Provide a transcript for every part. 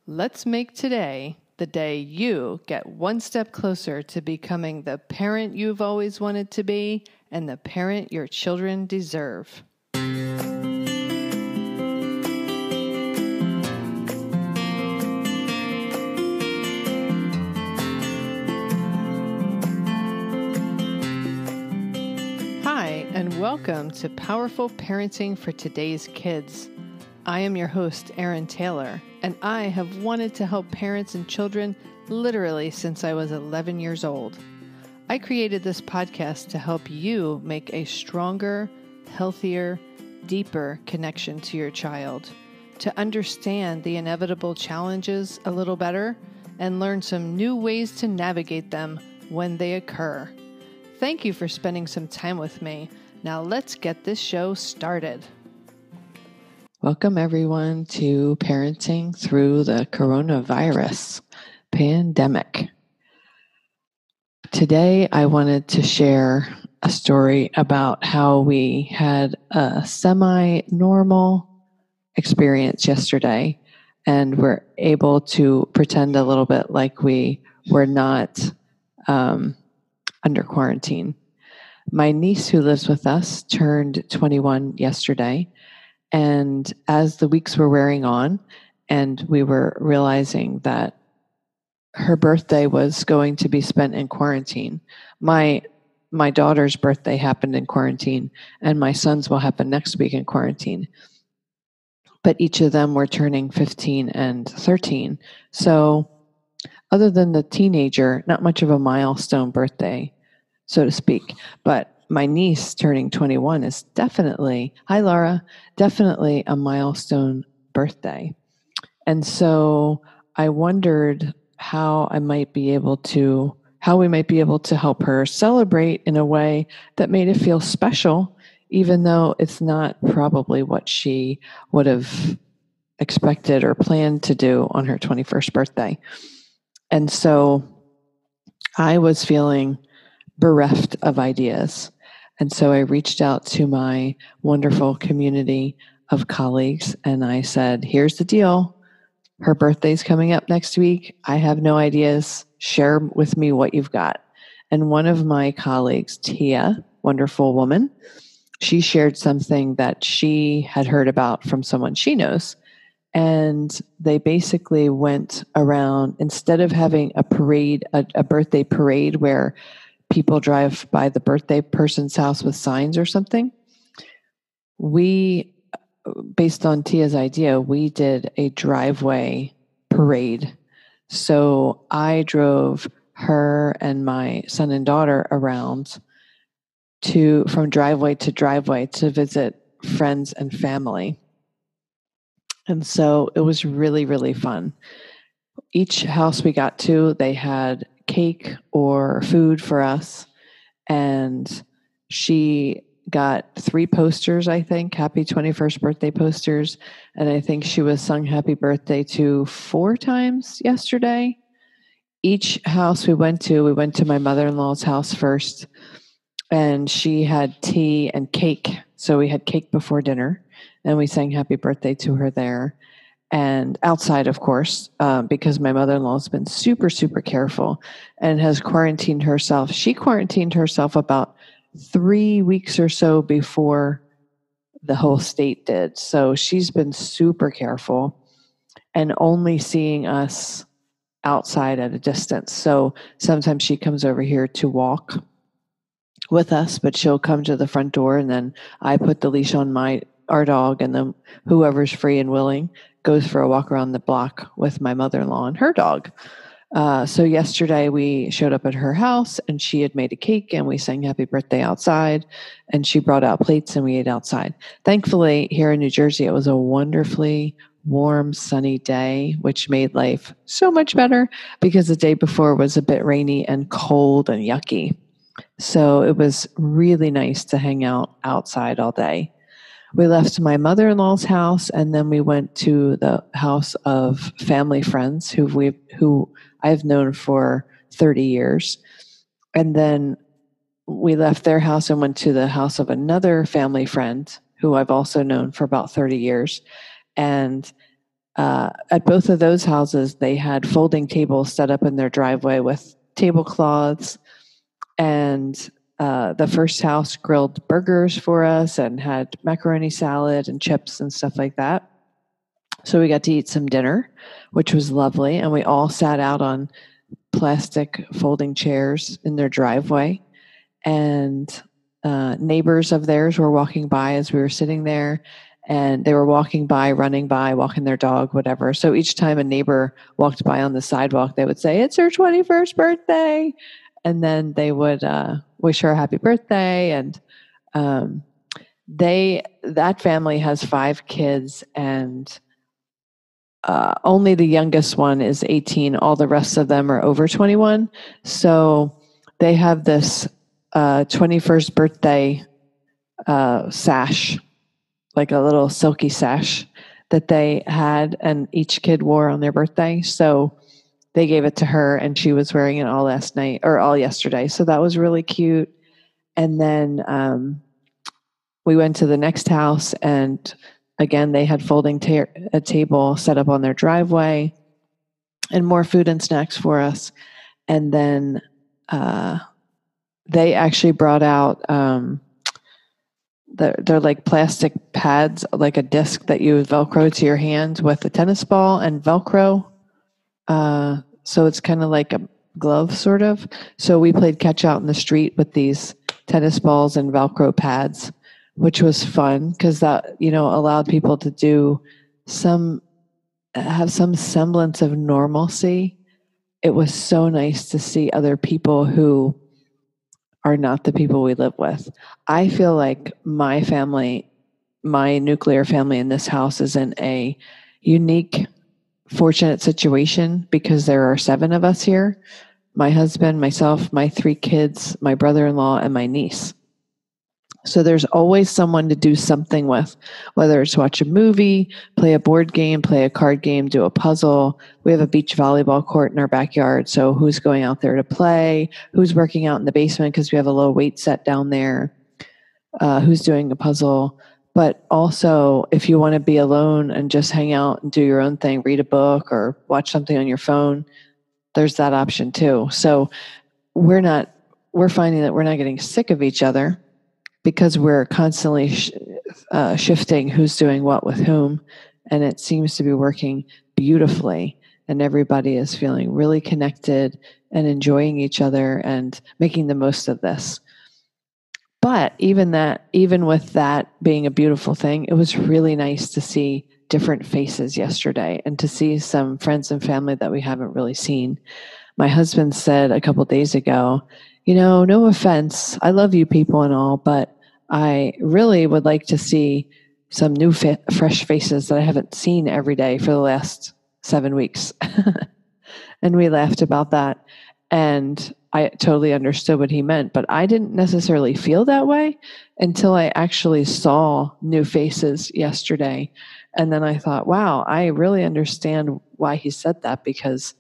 Let's make today the day you get one step closer to becoming the parent you've always wanted to be and the parent your children deserve. Hi, and welcome to Powerful Parenting for Today's Kids. I am your host, Erin Taylor, and I have wanted to help parents and children literally since I was 11 years old. I created this podcast to help you make a stronger, healthier, deeper connection to your child, to understand the inevitable challenges a little better, and learn some new ways to navigate them when they occur. Thank you for spending some time with me. Now let's get this show started. Welcome everyone to Parenting Through the Coronavirus Pandemic. Today I wanted to share a story about how we had a semi-normal experience yesterday and were able to pretend a little bit like we were not under quarantine. My niece who lives with us turned 21 yesterday. And as the weeks were wearing on and we were realizing that her birthday was going to be spent in quarantine, my daughter's birthday happened in quarantine and my son's will happen next week in quarantine. But each of them were turning 15 and 13. So other than the teenager, not much of a milestone birthday, so to speak. But my niece turning 21 is definitely, hi Laura, definitely a milestone birthday. And so I wondered how we might be able to help her celebrate in a way that made it feel special, even though it's not probably what she would have expected or planned to do on her 21st birthday. And so I was feeling bereft of ideas. And so I reached out to my wonderful community of colleagues and I said, here's the deal. Her birthday's coming up next week. I have no ideas. Share with me what you've got. And one of my colleagues, Tia, wonderful woman, she shared something that she had heard about from someone she knows. And they basically went around, instead of having a parade, a birthday parade where people drive by the birthday person's house with signs or something. We, based on Tia's idea, we did a driveway parade. So I drove her and my son and daughter around from driveway to visit friends and family. And so it was really, really fun. Each house we got to, they had cake or food for us. And she got 3 posters, I think, happy 21st birthday posters. And I think she was sung happy birthday to 4 times yesterday. Each house we went to my mother-in-law's house first. And she had tea and cake. So we had cake before dinner and we sang happy birthday to her there. And outside, of course, because my mother-in-law has been super, super careful and has quarantined herself. She quarantined herself about 3 weeks or so before the whole state did. So she's been super careful and only seeing us outside at a distance. So sometimes she comes over here to walk with us, but she'll come to the front door and then I put the leash on our dog, and then whoever's free and willing goes for a walk around the block with my mother-in-law and her dog. So yesterday we showed up at her house and she had made a cake and we sang happy birthday outside and she brought out plates and we ate outside. Thankfully, here in New Jersey, it was a wonderfully warm, sunny day, which made life so much better because the day before was a bit rainy and cold and yucky. So it was really nice to hang out outside all day. We left my mother-in-law's house and then we went to the house of family friends who I've known for 30 years. And then we left their house and went to the house of another family friend who I've also known for about 30 years. And at both of those houses, they had folding tables set up in their driveway with tablecloths. And the first house grilled burgers for us and had macaroni salad and chips and stuff like that. So we got to eat some dinner, which was lovely. And we all sat out on plastic folding chairs in their driveway. And neighbors of theirs were walking by as we were sitting there. And they were walking by, running by, walking their dog, whatever. So each time a neighbor walked by on the sidewalk, they would say, "It's her 21st birthday." And then they would wish her a happy birthday. And that family has 5 kids, and only the youngest one is 18. All the rest of them are over 21. So they have this 21st birthday sash, like a little silky sash that they had, and each kid wore on their birthday. So they gave it to her, and she was wearing it all last night or all yesterday. So that was really cute. And then we went to the next house, and again, they had folding a table set up on their driveway and more food and snacks for us. And then they actually brought out they're like plastic pads, like a disc that you Velcro to your hand with a tennis ball and Velcro. So it's kind of like a glove, sort of. So we played catch out in the street with these tennis balls and Velcro pads, which was fun because that, allowed people to have some semblance of normalcy. It was so nice to see other people who are not the people we live with. I feel like my family, my nuclear family in this house, is in a unique, fortunate situation because there are 7 of us here: my husband, myself, my 3 kids, my brother-in-law, and my niece. So there's always someone to do something with, whether it's watch a movie, play a board game, play a card game, do a puzzle. We have a beach volleyball court in our backyard. So who's going out there to play? Who's working out in the basement because we have a low weight set down there? Who's doing a puzzle? But also, if you want to be alone and just hang out and do your own thing, read a book or watch something on your phone, there's that option too. So we're finding that we're not getting sick of each other, because we're constantly shifting who's doing what with whom, and it seems to be working beautifully, and everybody is feeling really connected and enjoying each other and making the most of this. But even with that being a beautiful thing, it was really nice to see different faces yesterday and to see some friends and family that we haven't really seen. My husband said a couple days ago, no offense, I love you people and all, but I really would like to see some new fresh faces that I haven't seen every day for the last 7 weeks. And we laughed about that. And I totally understood what he meant, but I didn't necessarily feel that way until I actually saw new faces yesterday. And then I thought, wow, I really understand why he said that, because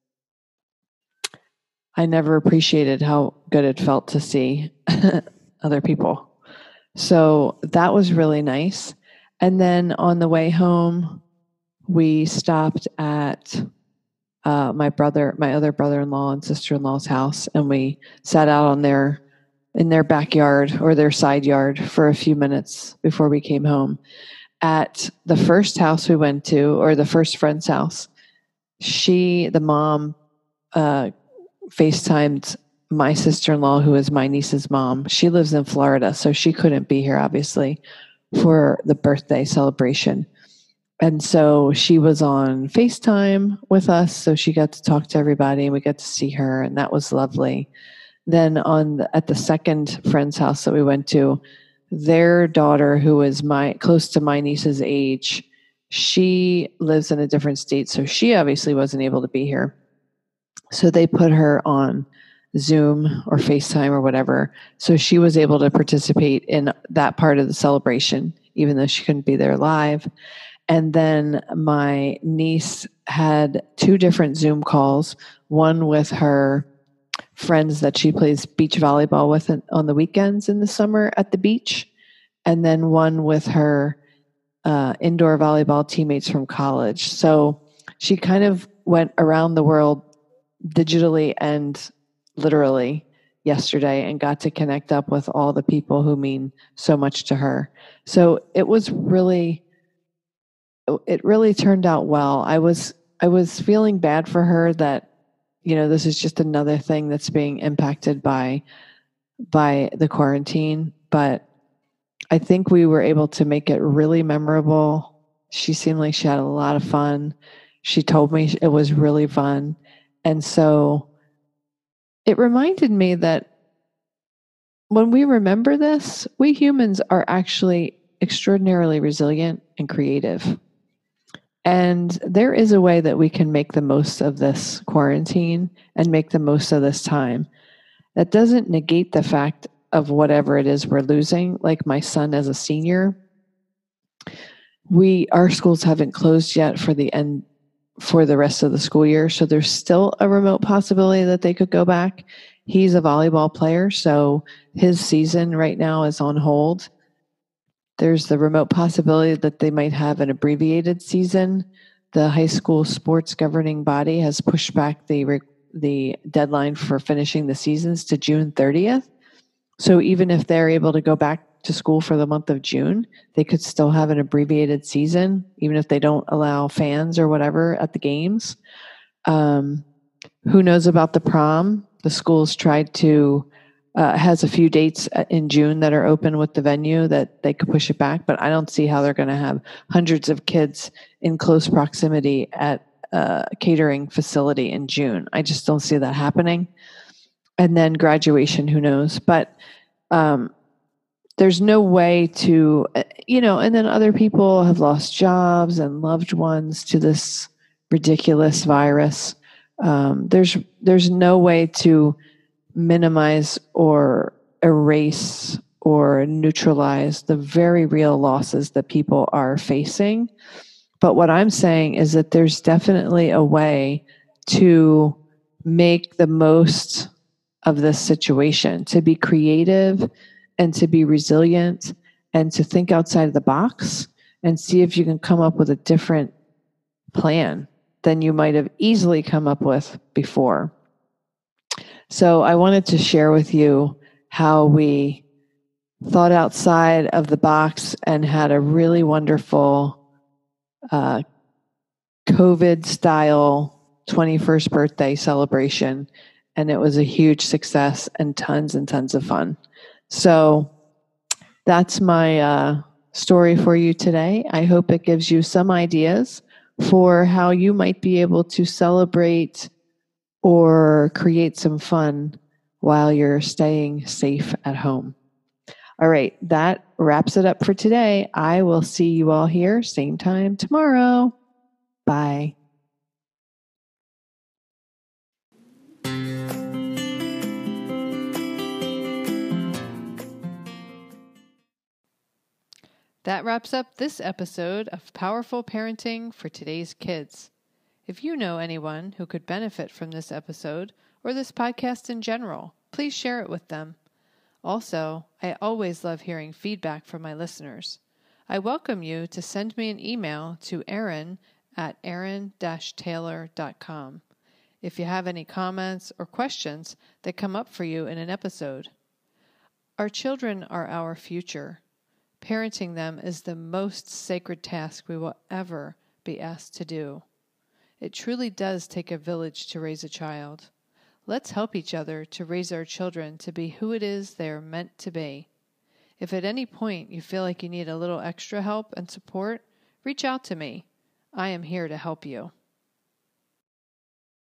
I never appreciated how good it felt to see other people. So that was really nice. And then on the way home, we stopped at my other brother-in-law and sister-in-law's house, and we sat out in their backyard or their side yard for a few minutes before we came home. At the first house we went to, or the first friend's house, the mom, FaceTimed my sister-in-law, who is my niece's mom. She lives in Florida, so she couldn't be here, obviously, for the birthday celebration. And so she was on FaceTime with us, so she got to talk to everybody, and we got to see her, and that was lovely. Then at the second friend's house that we went to, their daughter, who is close to my niece's age, she lives in a different state, so she obviously wasn't able to be here. So they put her on Zoom or FaceTime or whatever. So she was able to participate in that part of the celebration, even though she couldn't be there live. And then my niece had 2 different Zoom calls, one with her friends that she plays beach volleyball with on the weekends in the summer at the beach, and then one with her indoor volleyball teammates from college. So she kind of went around the world digitally and literally yesterday and got to connect up with all the people who mean so much to her. So it really turned out well. I was feeling bad for her that, this is just another thing that's being impacted by the quarantine, but I think we were able to make it really memorable. She seemed like she had a lot of fun. She told me it was really fun. And so it reminded me that when we remember this, we humans are actually extraordinarily resilient and creative. And there is a way that we can make the most of this quarantine and make the most of this time. That doesn't negate the fact of whatever it is we're losing. Like my son as a senior, our schools haven't closed yet for the rest of the school year. So there's still a remote possibility that they could go back. He's a volleyball player, so his season right now is on hold. There's the remote possibility that they might have an abbreviated season. The high school sports governing body has pushed back the deadline for finishing the seasons to June 30th. So even if they're able to go back to school for the month of June, they could still have an abbreviated season, even if they don't allow fans or whatever at the games. Who knows about the prom? The school's tried to, has a few dates in June that are open with the venue that they could push it back, but I don't see how they're going to have hundreds of kids in close proximity at a catering facility in June. I just don't see that happening. And then graduation, who knows? But there's no way to, and then other people have lost jobs and loved ones to this ridiculous virus. There's no way to minimize or erase or neutralize the very real losses that people are facing. But what I'm saying is that there's definitely a way to make the most of this situation, to be creative and to be resilient and to think outside of the box and see if you can come up with a different plan than you might have easily come up with before. So I wanted to share with you how we thought outside of the box and had a really wonderful COVID-style 21st birthday celebration. And it was a huge success and tons of fun. So that's my story for you today. I hope it gives you some ideas for how you might be able to celebrate or create some fun while you're staying safe at home. All right, that wraps it up for today. I will see you all here, same time tomorrow. Bye. That wraps up this episode of Powerful Parenting for Today's Kids. If you know anyone who could benefit from this episode or this podcast in general, please share it with them. Also, I always love hearing feedback from my listeners. I welcome you to send me an email to erin@erin-taylor.com if you have any comments or questions that come up for you in an episode. Our children are our future. Parenting them is the most sacred task we will ever be asked to do. It truly does take a village to raise a child. Let's help each other to raise our children to be who it is they are meant to be. If at any point you feel like you need a little extra help and support, reach out to me. I am here to help you.